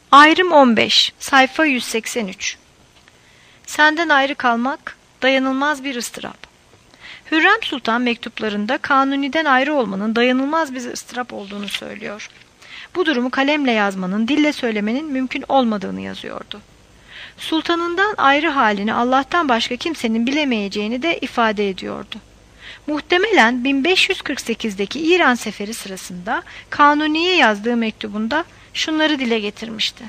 Ayrım 15, sayfa 183. Senden ayrı kalmak dayanılmaz bir ıstırap. Hürrem Sultan mektuplarında Kanuni'den ayrı olmanın dayanılmaz bir ıstırap olduğunu söylüyor. Bu durumu kalemle yazmanın, dille söylemenin mümkün olmadığını yazıyordu. Sultanından ayrı halini Allah'tan başka kimsenin bilemeyeceğini de ifade ediyordu. Muhtemelen 1548'deki İran seferi sırasında Kanuni'ye yazdığı mektubunda şunları dile getirmişti.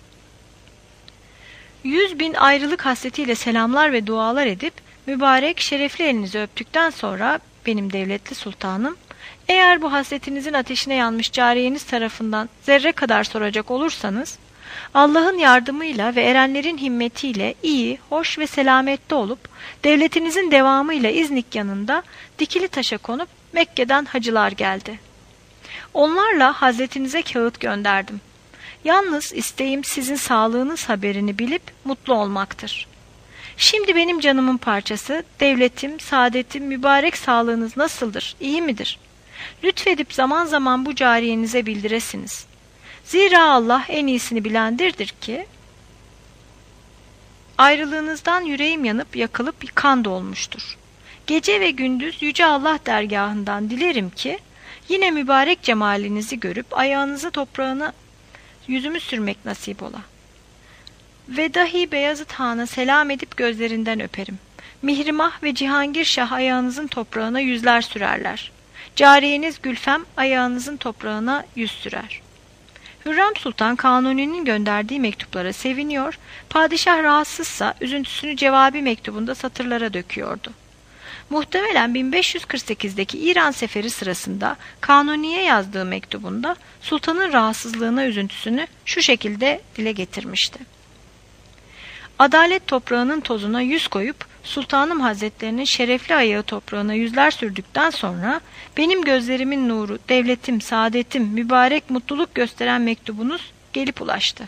100.000 ayrılık hasretiyle selamlar ve dualar edip mübarek şerefli elinizi öptükten sonra benim devletli sultanım, eğer bu hasretinizin ateşine yanmış cariyeniz tarafından zerre kadar soracak olursanız, Allah'ın yardımıyla ve erenlerin himmetiyle iyi, hoş ve selamette olup, devletinizin devamıyla İznik yanında dikili taşa konup Mekke'den hacılar geldi. Onlarla hazretinize kağıt gönderdim. Yalnız isteğim sizin sağlığınız haberini bilip mutlu olmaktır. Şimdi benim canımın parçası, devletim, saadetim, mübarek sağlığınız nasıldır, iyi midir? Lütfedip zaman zaman bu cariyenize bildiresiniz. Zira Allah en iyisini bilendirdir ki, ayrılığınızdan yüreğim yanıp yakılıp kan dolmuştur. Gece ve gündüz Yüce Allah dergahından dilerim ki, yine mübarek cemalinizi görüp ayağınızı toprağına yüzümü sürmek nasip ola. Ve dahi Beyazıt Han'a selam edip gözlerinden öperim. Mihrimah ve Cihangir Şah ayağınızın toprağına yüzler sürerler. Cariyeniz Gülfem ayağınızın toprağına yüz sürer. Hürrem Sultan Kanuni'nin gönderdiği mektuplara seviniyor, padişah rahatsızsa üzüntüsünü cevabi mektubunda satırlara döküyordu. Muhtemelen 1548'deki İran seferi sırasında Kanuni'ye yazdığı mektubunda sultanın rahatsızlığına üzüntüsünü şu şekilde dile getirmişti. Adalet toprağının tozuna yüz koyup Sultanım Hazretlerinin şerefli ayağı toprağına yüzler sürdükten sonra benim gözlerimin nuru, devletim, saadetim, mübarek mutluluk gösteren mektubunuz gelip ulaştı.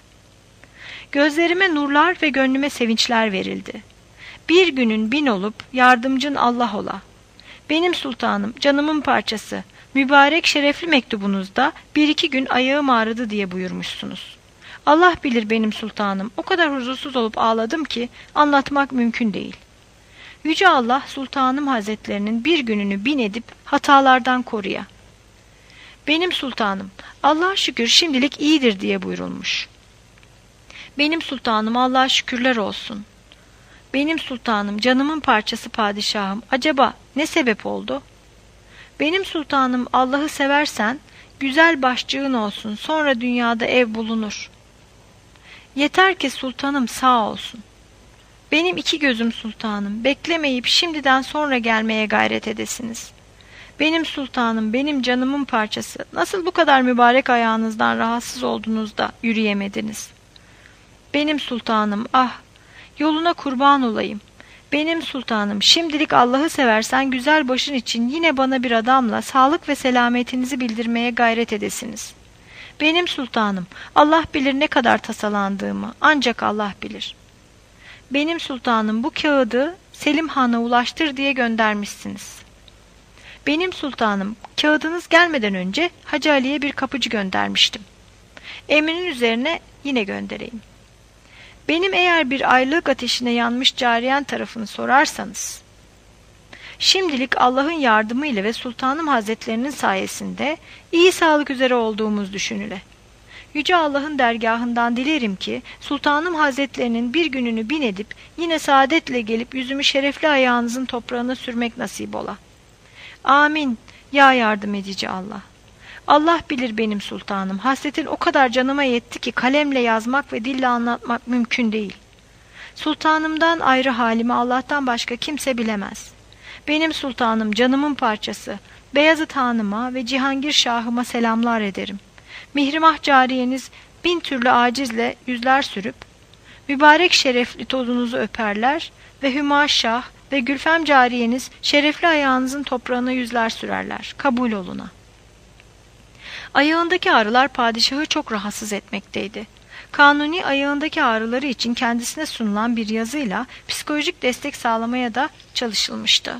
Gözlerime nurlar ve gönlüme sevinçler verildi. Bir günün bin olup yardımcın Allah ola. Benim sultanım, canımın parçası, mübarek şerefli mektubunuzda bir iki gün ayağım ağrıdı diye buyurmuşsunuz. Allah bilir benim sultanım, o kadar huzursuz olup ağladım ki anlatmak mümkün değil. Yüce Allah Sultanım Hazretlerinin bir gününü bin edip hatalardan koruya. Benim sultanım, Allah'a şükür şimdilik iyidir diye buyurulmuş. Benim sultanım, Allah'a şükürler olsun. Benim sultanım, canımın parçası padişahım, acaba ne sebep oldu? Benim sultanım, Allah'ı seversen güzel başçığın olsun, sonra dünyada ev bulunur. Yeter ki sultanım sağ olsun. Benim iki gözüm sultanım, beklemeyip şimdiden sonra gelmeye gayret edesiniz. Benim sultanım, benim canımın parçası, nasıl bu kadar mübarek ayağınızdan rahatsız oldunuz da yürüyemediniz? Benim sultanım, ah, yoluna kurban olayım. Benim sultanım, şimdilik Allah'ı seversen güzel başın için yine bana bir adamla sağlık ve selametinizi bildirmeye gayret edesiniz. Benim sultanım, Allah bilir ne kadar tasalandığımı, ancak Allah bilir. Benim sultanım, bu kağıdı Selim Han'a ulaştır diye göndermişsiniz. Benim sultanım, kağıdınız gelmeden önce Hacı Ali'ye bir kapıcı göndermiştim. Emrinin üzerine yine göndereyim. Benim eğer bir aylık ateşine yanmış cariyen tarafını sorarsanız, şimdilik Allah'ın yardımıyla ve Sultanım Hazretlerinin sayesinde iyi sağlık üzere olduğumuz düşünüle. Yüce Allah'ın dergahından dilerim ki Sultanım Hazretlerinin bir gününü bin edip yine saadetle gelip yüzümü şerefli ayağınızın toprağına sürmek nasip ola. Amin ya yardım edici Allah. Allah bilir benim sultanım, hasretin o kadar canıma yetti ki kalemle yazmak ve dille anlatmak mümkün değil. Sultanımdan ayrı halimi Allah'tan başka kimse bilemez. Benim sultanım, canımın parçası, Beyazıt Hanıma ve Cihangir Şahıma selamlar ederim. Mihrimah cariyeniz bin türlü acizle yüzler sürüp, mübarek şerefli tozunuzu öperler ve Hüma Şah ve Gülfem cariyeniz şerefli ayağınızın toprağına yüzler sürerler. Kabul oluna. Ayağındaki ağrılar padişahı çok rahatsız etmekteydi. Kanuni ayağındaki ağrıları için kendisine sunulan bir yazıyla psikolojik destek sağlamaya da çalışılmıştı.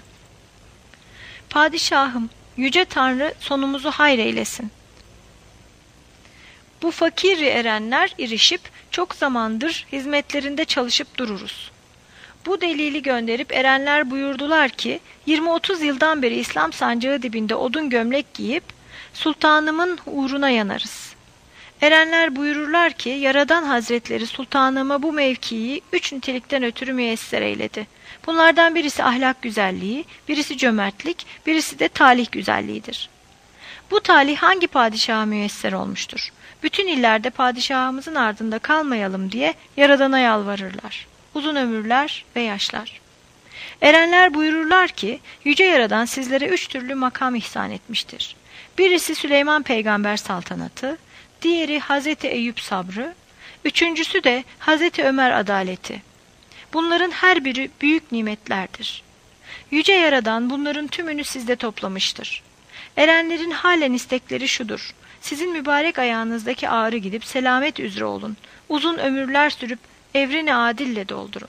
Padişahım, Yüce Tanrı sonumuzu hayır eylesin. Bu fakiri erenler irişip çok zamandır hizmetlerinde çalışıp dururuz. Bu delili gönderip erenler buyurdular ki 20-30 yıldan beri İslam sancağı dibinde odun gömlek giyip sultanımın uğruna yanarız. Erenler buyururlar ki Yaradan Hazretleri sultanıma bu mevkiyi 3 nitelikten ötürü müyesser eyledi. Bunlardan birisi ahlak güzelliği, birisi cömertlik, birisi de talih güzelliğidir. Bu talih hangi padişaha müyesser olmuştur? Bütün illerde padişahımızın ardında kalmayalım diye Yaradan'a yalvarırlar. Uzun ömürler ve yaşlar. Erenler buyururlar ki Yüce Yaradan sizlere 3 türlü makam ihsan etmiştir. Birisi Süleyman Peygamber saltanatı, diğeri Hazreti Eyüp sabrı, üçüncüsü de Hazreti Ömer adaleti. Bunların her biri büyük nimetlerdir. Yüce Yaradan bunların tümünü sizde toplamıştır. Erenlerin halen istekleri şudur: sizin mübarek ayağınızdaki ağrı gidip selamet üzere olun, uzun ömürler sürüp evreni adille doldurun.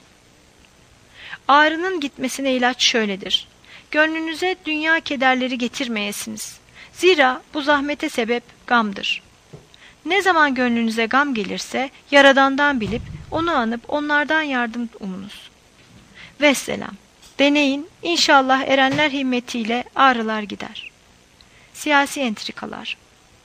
Ağrının gitmesine ilaç şöyledir: gönlünüze dünya kederleri getirmeyesiniz. Zira bu zahmete sebep gamdır. Ne zaman gönlünüze gam gelirse Yaradan'dan bilip onu anıp onlardan yardım umunuz. Vesselam. Deneyin, inşallah erenler himmetiyle ağrılar gider. Siyasi entrikalar.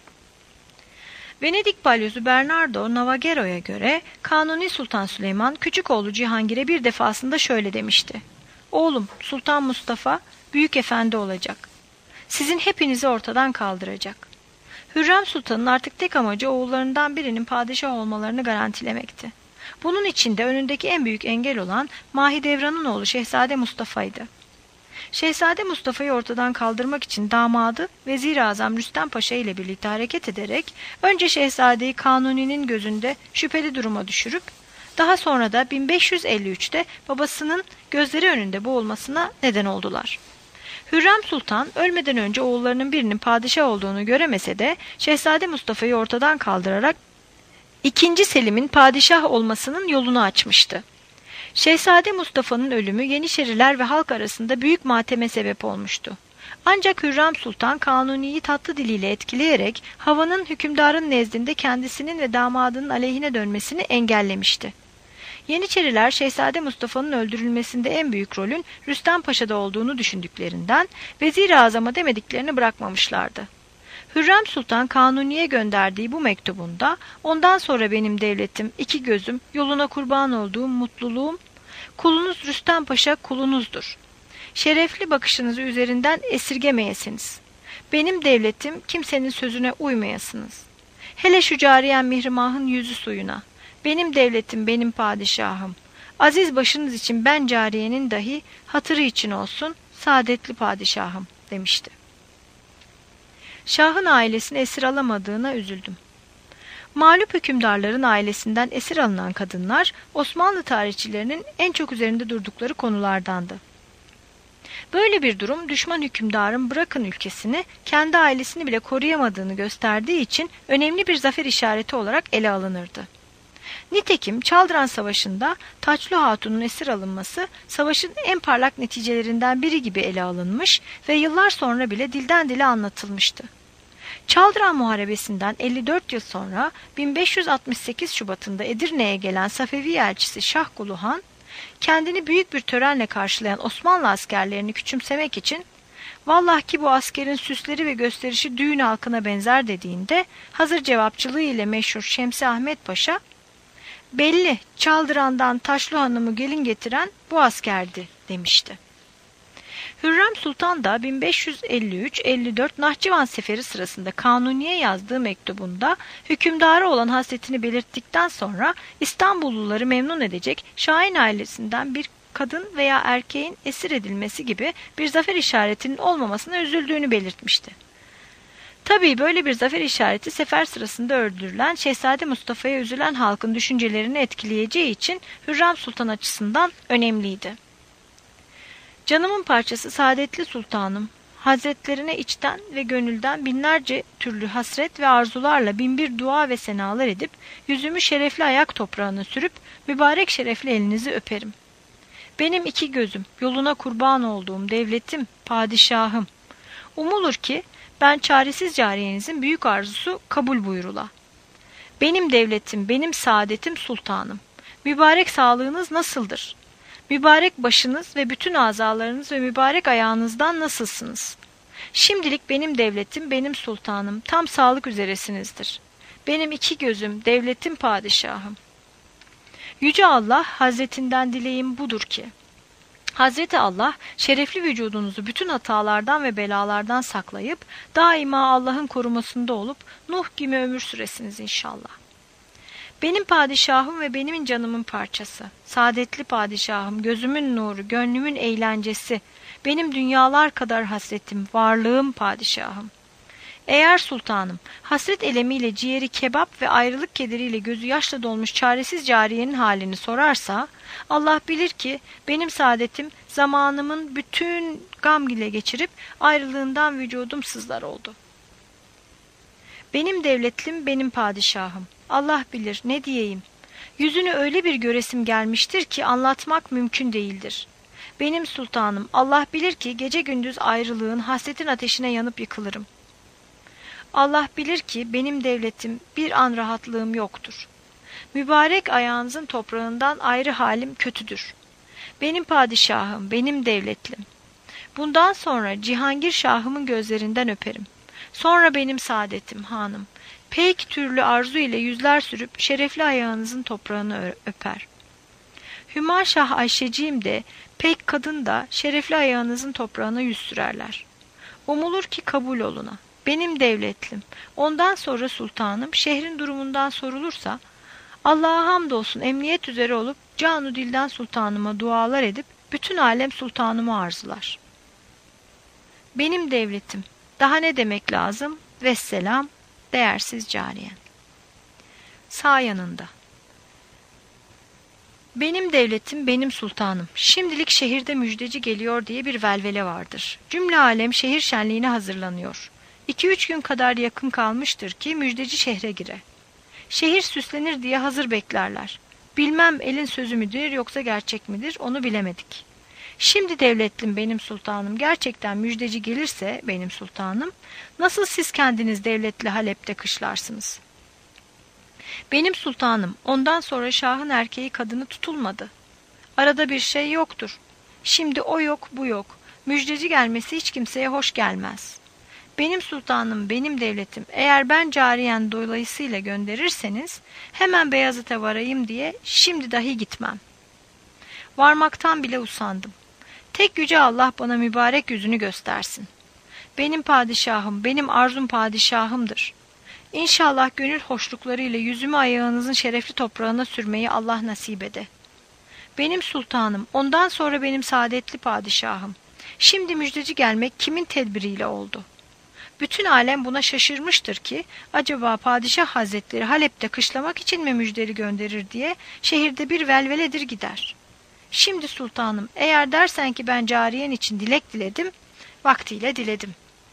Venedik balyozu Bernardo Navagero'ya göre Kanuni Sultan Süleyman küçük oğlu Cihangir'e bir defasında şöyle demişti: oğlum Sultan Mustafa büyük efendi olacak. Sizin hepinizi ortadan kaldıracak. Hürrem Sultan'ın artık tek amacı oğullarından birinin padişah olmalarını garantilemekti. Bunun için de önündeki en büyük engel olan Mahidevran'ın oğlu Şehzade Mustafa'ydı. Şehzade Mustafa'yı ortadan kaldırmak için damadı Vezir-i Azam Rüstem Paşa ile birlikte hareket ederek önce Şehzade'yi Kanuni'nin gözünde şüpheli duruma düşürüp daha sonra da 1553'te babasının gözleri önünde boğulmasına neden oldular. Hürrem Sultan ölmeden önce oğullarının birinin padişah olduğunu göremese de Şehzade Mustafa'yı ortadan kaldırarak II. Selim'in padişah olmasının yolunu açmıştı. Şehzade Mustafa'nın ölümü Yeniçeriler ve halk arasında büyük mateme sebep olmuştu. Ancak Hürrem Sultan Kanuni'yi tatlı diliyle etkileyerek havanın hükümdarın nezdinde kendisinin ve damadının aleyhine dönmesini engellemişti. Yeniçeriler Şehzade Mustafa'nın öldürülmesinde en büyük rolün Rüstem Paşa'da olduğunu düşündüklerinden Vezir-i Azam'a demediklerini bırakmamışlardı. Hürrem Sultan Kanuni'ye gönderdiği bu mektubunda ondan sonra benim devletim, iki gözüm, yoluna kurban olduğum mutluluğum, kulunuz Rüstem Paşa kulunuzdur. Şerefli bakışınızı üzerinden esirgemeyesiniz. Benim devletim kimsenin sözüne uymayasınız. Hele şu cariyen Mihrimah'ın yüzü suyuna. Benim devletim benim padişahım. Aziz başınız için ben cariyenin dahi hatırı için olsun saadetli padişahım demişti. Şahın ailesini esir alamadığına üzüldüm. Mağlup hükümdarların ailesinden esir alınan kadınlar Osmanlı tarihçilerinin en çok üzerinde durdukları konulardandı. Böyle bir durum düşman hükümdarın bırakın ülkesini kendi ailesini bile koruyamadığını gösterdiği için önemli bir zafer işareti olarak ele alınırdı. Nitekim Çaldıran Savaşı'nda Taçlı Hatun'un esir alınması savaşın en parlak neticelerinden biri gibi ele alınmış ve yıllar sonra bile dilden dile anlatılmıştı. Çaldıran Muharebesi'nden 54 yıl sonra 1568 Şubat'ında Edirne'ye gelen Safevi elçisi Şah Kulu Han, kendini büyük bir törenle karşılayan Osmanlı askerlerini küçümsemek için "Vallahi ki bu askerin süsleri ve gösterişi düğün halkına benzer" dediğinde hazır cevapçılığı ile meşhur Şemsi Ahmet Paşa, "Belli Çaldıran'dan Taşlı Hanım'ı gelin getiren bu askerdi" demişti. Hürrem Sultan da 1553-54 Nahçıvan Seferi sırasında Kanuni'ye yazdığı mektubunda hükümdara olan hasretini belirttikten sonra İstanbulluları memnun edecek Şahin ailesinden bir kadın veya erkeğin esir edilmesi gibi bir zafer işaretinin olmamasına üzüldüğünü belirtmişti. Tabii böyle bir zafer işareti sefer sırasında öldürülen Şehzade Mustafa'ya üzülen halkın düşüncelerini etkileyeceği için Hürrem Sultan açısından önemliydi. Canımın parçası saadetli sultanım, hazretlerine içten ve gönülden binlerce türlü hasret ve arzularla binbir dua ve senalar edip yüzümü şerefli ayak toprağına sürüp mübarek şerefli elinizi öperim. Benim iki gözüm, yoluna kurban olduğum devletim, padişahım. Umulur ki ben çaresiz cariyenizin büyük arzusu kabul buyrula. Benim devletim, benim saadetim sultanım. Mübarek sağlığınız nasıldır? Mübarek başınız ve bütün azalarınız ve mübarek ayağınızdan nasılsınız? Şimdilik benim devletim, benim sultanım, tam sağlık üzeresinizdir. Benim iki gözüm, devletim, padişahım. Yüce Allah, Hazretinden dileğim budur ki, Hazreti Allah, şerefli vücudunuzu bütün hatalardan ve belalardan saklayıp, daima Allah'ın korumasında olup, Nuh gibi ömür süresiniz inşallah. Benim padişahım ve benim canımın parçası, saadetli padişahım, gözümün nuru, gönlümün eğlencesi, benim dünyalar kadar hasretim, varlığım padişahım. Eğer sultanım, hasret elemiyle ciğeri kebap ve ayrılık kederiyle gözü yaşla dolmuş çaresiz cariyenin halini sorarsa, Allah bilir ki benim saadetim zamanımın bütün gam ile geçirip ayrılığından vücudum sızlar oldu. Benim devletlim, benim padişahım. Allah bilir ne diyeyim. Yüzünü öyle bir göresim gelmiştir ki anlatmak mümkün değildir. Benim sultanım, Allah bilir ki gece gündüz ayrılığın, hasretin ateşine yanıp yıkılırım. Allah bilir ki benim devletim, bir an rahatlığım yoktur. Mübarek ayağınızın toprağından ayrı halim kötüdür. Benim padişahım, benim devletlim. Bundan sonra Cihangir Şahımın gözlerinden öperim. Sonra benim saadetim, hanım. Pek türlü arzu ile yüzler sürüp şerefli ayağınızın toprağını öper. Hüma Şah Ayşeciğim de, pek kadın da şerefli ayağınızın toprağına yüz sürerler. Umulur ki kabul oluna. Benim devletlim, ondan sonra sultanım, şehrin durumundan sorulursa, Allah'a hamdolsun emniyet üzere olup, canu dilden sultanıma dualar edip, bütün alem sultanımı arzular. Benim devletim, daha ne demek lazım? Vesselam, değersiz cariyen. Sağ yanında. Benim devletim, benim sultanım. Şimdilik şehirde müjdeci geliyor diye bir velvele vardır. Cümle alem şehir şenliğine hazırlanıyor. 2-3 gün kadar yakın kalmıştır ki müjdeci şehre gire. Şehir süslenir diye hazır beklerler. Bilmem elin sözü müdür yoksa gerçek midir, onu bilemedik. Şimdi devletlim, benim sultanım, gerçekten müjdeci gelirse benim sultanım, nasıl siz kendiniz devletli Halep'te kışlarsınız? Benim sultanım, ondan sonra şahın erkeği kadını tutulmadı. Arada bir şey yoktur. Şimdi o yok, bu yok. Müjdeci gelmesi hiç kimseye hoş gelmez. Benim sultanım, benim devletim, eğer ben cariyen dolayısıyla gönderirseniz, hemen Beyazıt'a varayım diye şimdi dahi gitmem. Varmaktan bile usandım. Tek yüce Allah bana mübarek yüzünü göstersin. Benim padişahım, benim arzum padişahımdır. İnşallah gönül hoşluklarıyla yüzümü ayağınızın şerefli toprağına sürmeyi Allah nasip ede. Benim sultanım, ondan sonra benim saadetli padişahım. Şimdi müjdeci gelmek kimin tedbiriyle oldu? Bütün alem buna şaşırmıştır ki, acaba padişah hazretleri Halep'te kışlamak için mi müjdeli gönderir diye şehirde bir velveledir gider. Şimdi sultanım, eğer dersen ki ben cariyen için dilek diledim, vaktiyle diledim.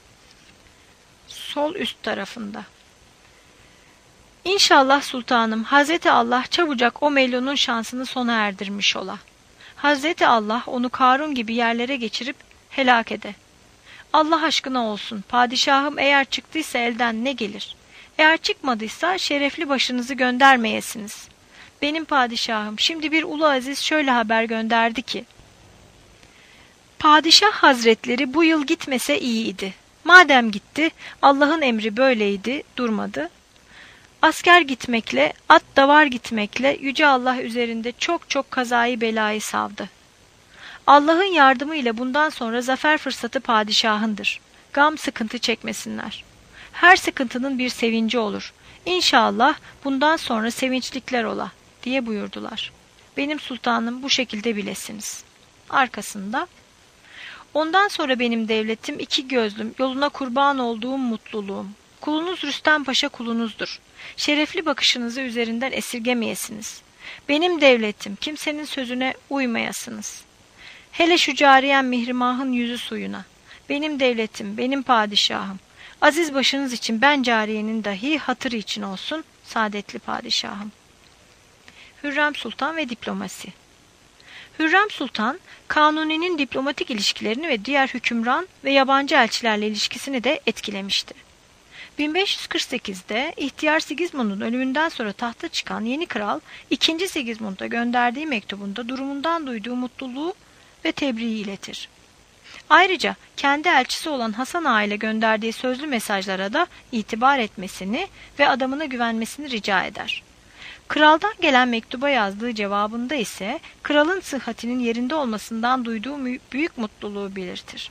Sol üst tarafında. İnşallah sultanım, Hazreti Allah çabucak o Melun'un şansını sona erdirmiş ola. Hazreti Allah onu Karun gibi yerlere geçirip helak ede. Allah aşkına olsun, padişahım eğer çıktıysa elden ne gelir? Eğer çıkmadıysa şerefli başınızı göndermeyesiniz. Benim padişahım, şimdi bir ulu aziz şöyle haber gönderdi ki, Padişah hazretleri bu yıl gitmese iyiydi. Madem gitti, Allah'ın emri böyleydi, durmadı. Asker gitmekle, at davar gitmekle Yüce Allah üzerinde çok çok kazayı belayı savdı. Allah'ın yardımıyla bundan sonra zafer fırsatı padişahındır. Gam sıkıntı çekmesinler. Her sıkıntının bir sevinci olur. İnşallah bundan sonra sevinçlikler ola, diye buyurdular. Benim sultanım bu şekilde bilesiniz. Arkasında, ondan sonra benim devletim iki gözlüm, yoluna kurban olduğum mutluluğum. Kulunuz Rüstem Paşa kulunuzdur. Şerefli bakışınızı üzerinden esirgemeyesiniz. Benim devletim, kimsenin sözüne uymayasınız. Hele şu cariyen Mihrimah'ın yüzü suyuna. Benim devletim, benim padişahım. Aziz başınız için ben cariyenin dahi hatırı için olsun, saadetli padişahım. Hürrem Sultan ve diplomasi. Hürrem Sultan, Kanuni'nin diplomatik ilişkilerini ve diğer hükümran ve yabancı elçilerle ilişkisini de etkilemişti. 1548'de ihtiyar Sigismund'un ölümünden sonra tahta çıkan yeni kral 2. Sigismund'a gönderdiği mektubunda durumundan duyduğu mutluluğu ve tebriği iletir. Ayrıca kendi elçisi olan Hasan Ağa ile gönderdiği sözlü mesajlara da itibar etmesini ve adamına güvenmesini rica eder. Kraldan gelen mektuba yazdığı cevabında ise kralın sıhhatinin yerinde olmasından duyduğu büyük mutluluğu belirtir.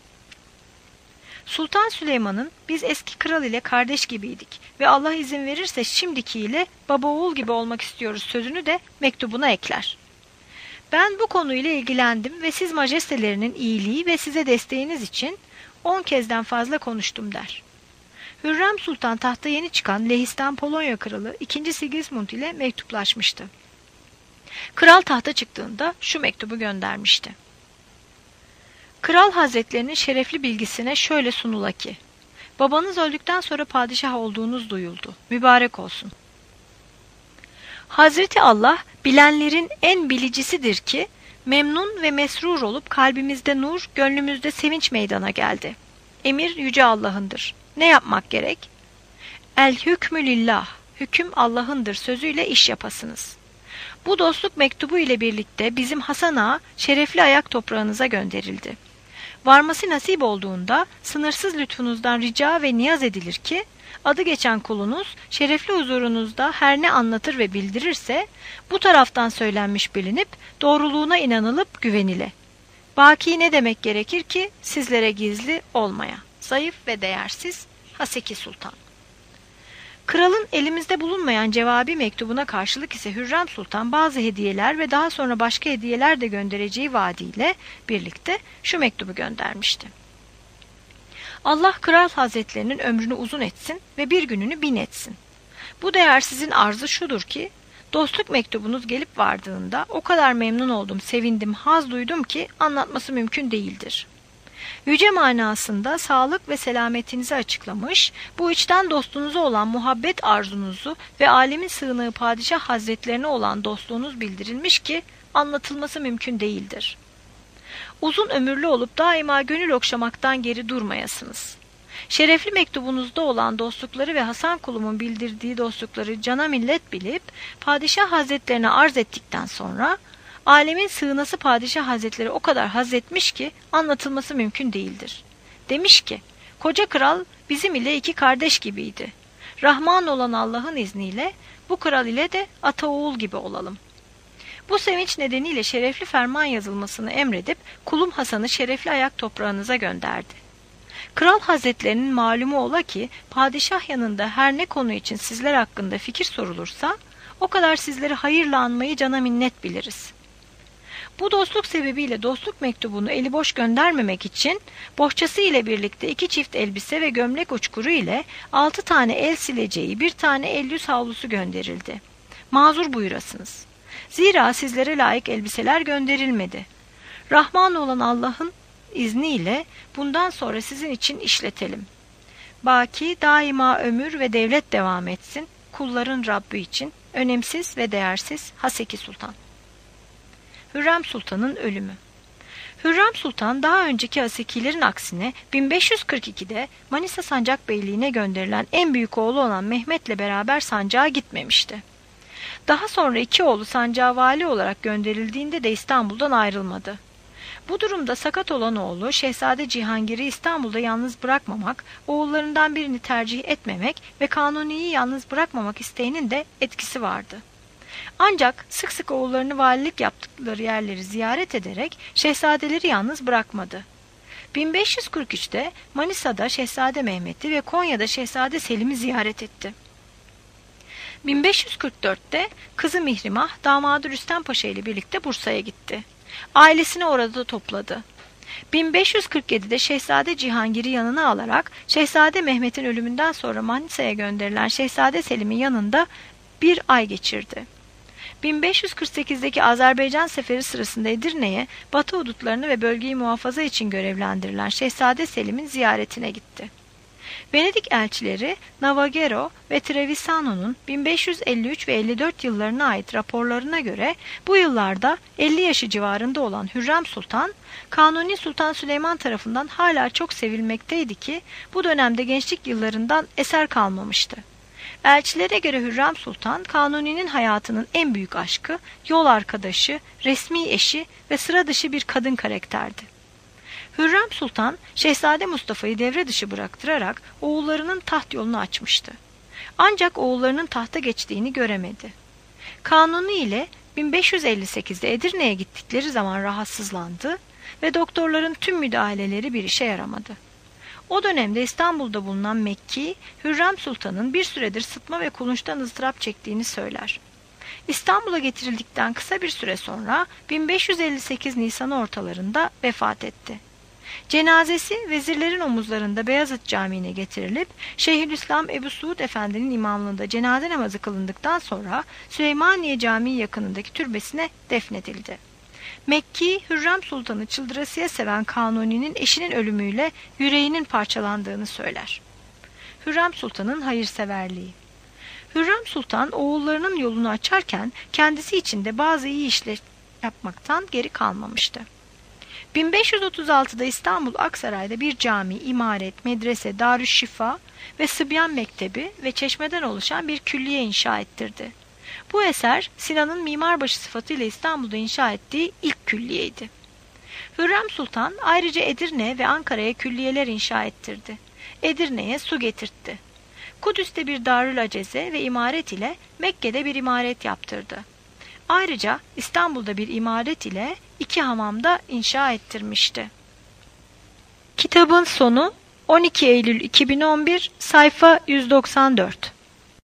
Sultan Süleyman'ın "Biz eski kral ile kardeş gibiydik ve Allah izin verirse şimdikiyle baba oğul gibi olmak istiyoruz" sözünü de mektubuna ekler. "Ben bu konuyla ilgilendim ve siz majestelerinin iyiliği ve size desteğiniz için 10 kezden fazla konuştum" der. Hürrem Sultan tahta yeni çıkan Lehistan Polonya Kralı 2. Sigismund ile mektuplaşmıştı. Kral tahta çıktığında şu mektubu göndermişti: "Kral Hazretlerinin şerefli bilgisine şöyle sunula ki, babanız öldükten sonra padişah olduğunuz duyuldu. Mübarek olsun. Hazreti Allah bilenlerin en bilicisidir ki, memnun ve mesrur olup kalbimizde nur, gönlümüzde sevinç meydana geldi. Emir yüce Allah'ındır. Ne yapmak gerek? El hükmü lillah, hüküm Allah'ındır sözüyle iş yapasınız. Bu dostluk mektubu ile birlikte bizim Hasan Ağa şerefli ayak toprağınıza gönderildi. Varması nasip olduğunda sınırsız lütfunuzdan rica ve niyaz edilir ki, adı geçen kulunuz şerefli huzurunuzda her ne anlatır ve bildirirse, bu taraftan söylenmiş bilinip, doğruluğuna inanılıp güvenile. Baki ne demek gerekir ki sizlere gizli olmaya. Zayıf ve değersiz Haseki Sultan." Kralın elimizde bulunmayan cevabi mektubuna karşılık ise Hürrem Sultan bazı hediyeler ve daha sonra başka hediyeler de göndereceği vaadiyle birlikte şu mektubu göndermişti: "Allah Kral Hazretlerinin ömrünü uzun etsin ve bir gününü 1000 etsin. Bu değersizin arzı şudur ki, dostluk mektubunuz gelip vardığında o kadar memnun oldum, sevindim, haz duydum ki anlatması mümkün değildir. Yüce manasında sağlık ve selametinizi açıklamış, bu içten dostunuza olan muhabbet arzunuzu ve alemin sığınağı Padişah Hazretlerine olan dostluğunuz bildirilmiş ki anlatılması mümkün değildir. Uzun ömürlü olup daima gönül okşamaktan geri durmayasınız. Şerefli mektubunuzda olan dostlukları ve Hasan kulumun bildirdiği dostlukları cana millet bilip Padişah Hazretlerine arz ettikten sonra alemin sığınası Padişah Hazretleri o kadar haz etmiş ki anlatılması mümkün değildir. Demiş ki, koca kral bizim ile 2 kardeş gibiydi. Rahman olan Allah'ın izniyle bu kral ile de ata oğul gibi olalım. Bu sevinç nedeniyle şerefli ferman yazılmasını emredip kulum Hasan'ı şerefli ayak toprağınıza gönderdi. Kral Hazretlerinin malumu ola ki padişah yanında her ne konu için sizler hakkında fikir sorulursa o kadar sizleri hayırla anmayı cana minnet biliriz. Bu dostluk sebebiyle dostluk mektubunu eli boş göndermemek için bohçası ile birlikte 2 çift elbise ve gömlek uçkuru ile 6 tane el sileceği, 1 tane el yüz havlusu gönderildi. Mazur buyurasınız. Zira sizlere layık elbiseler gönderilmedi. Rahman olan Allah'ın izniyle bundan sonra sizin için işletelim. Baki daima ömür ve devlet devam etsin, kulların Rabbi için önemsiz ve değersiz Haseki Sultan. Hürrem Sultan'ın ölümü. Hürrem Sultan daha önceki Hasekilerin aksine 1542'de Manisa Sancakbeyliğine gönderilen en büyük oğlu olan Mehmet'le beraber sancağa gitmemişti. Daha sonra 2 oğlu sancağa vali olarak gönderildiğinde de İstanbul'dan ayrılmadı. Bu durumda sakat olan oğlu Şehzade Cihangir'i İstanbul'da yalnız bırakmamak, oğullarından birini tercih etmemek ve Kanuni'yi yalnız bırakmamak isteğinin de etkisi vardı. Ancak sık sık oğullarını valilik yaptıkları yerleri ziyaret ederek şehzadeleri yalnız bırakmadı. 1543'te Manisa'da Şehzade Mehmet'i ve Konya'da Şehzade Selim'i ziyaret etti. 1544'te kızı Mihrimah, damadı Rüstem Paşa ile birlikte Bursa'ya gitti. Ailesini orada topladı. 1547'de Şehzade Cihangir'i yanına alarak Şehzade Mehmet'in ölümünden sonra Manisa'ya gönderilen Şehzade Selim'in yanında 1 ay geçirdi. 1548'deki Azerbaycan seferi sırasında Edirne'ye, Batı hudutlarını ve bölgeyi muhafaza için görevlendirilen Şehzade Selim'in ziyaretine gitti. Venedik elçileri Navagero ve Trevisano'nun 1553 ve 54 yıllarına ait raporlarına göre bu yıllarda 50 yaşı civarında olan Hürrem Sultan, Kanuni Sultan Süleyman tarafından hala çok sevilmekteydi ki bu dönemde gençlik yıllarından eser kalmamıştı. Elçilere göre Hürrem Sultan, Kanuni'nin hayatının en büyük aşkı, yol arkadaşı, resmi eşi ve sıra dışı bir kadın karakterdi. Hürrem Sultan, Şehzade Mustafa'yı devre dışı bıraktırarak oğullarının taht yolunu açmıştı. Ancak oğullarının tahta geçtiğini göremedi. Kanuni ile 1558'de Edirne'ye gittikleri zaman rahatsızlandı ve doktorların tüm müdahaleleri bir işe yaramadı. O dönemde İstanbul'da bulunan Mekki, Hürrem Sultan'ın bir süredir sıtma ve kulunçtan ızdırap çektiğini söyler. İstanbul'a getirildikten kısa bir süre sonra 1558 Nisan ortalarında vefat etti. Cenazesi vezirlerin omuzlarında Beyazıt Camii'ne getirilip Şeyhülislam Ebu Suud Efendi'nin imamlığında cenaze namazı kılındıktan sonra Süleymaniye Camii yakınındaki türbesine defnedildi. Mekki, Hürrem Sultan'ı çıldırasıya seven Kanuni'nin eşinin ölümüyle yüreğinin parçalandığını söyler. Hürrem Sultan'ın hayırseverliği. Hürrem Sultan oğullarının yolunu açarken kendisi için de bazı iyi işler yapmaktan geri kalmamıştı. 1536'da İstanbul Aksaray'da bir cami, imaret, medrese, darüşşifa ve Sıbyan Mektebi ve çeşmeden oluşan bir külliye inşa ettirdi. Bu eser Sinan'ın mimarbaşı sıfatıyla İstanbul'da inşa ettiği ilk külliyeydi. Hürrem Sultan ayrıca Edirne ve Ankara'ya külliyeler inşa ettirdi. Edirne'ye su getirtti. Kudüs'te bir Darül Aceze ve imaret ile Mekke'de bir imaret yaptırdı. Ayrıca İstanbul'da bir imaret ile 2 hamamda inşa ettirmişti. Kitabın sonu 12 Eylül 2011 sayfa 194.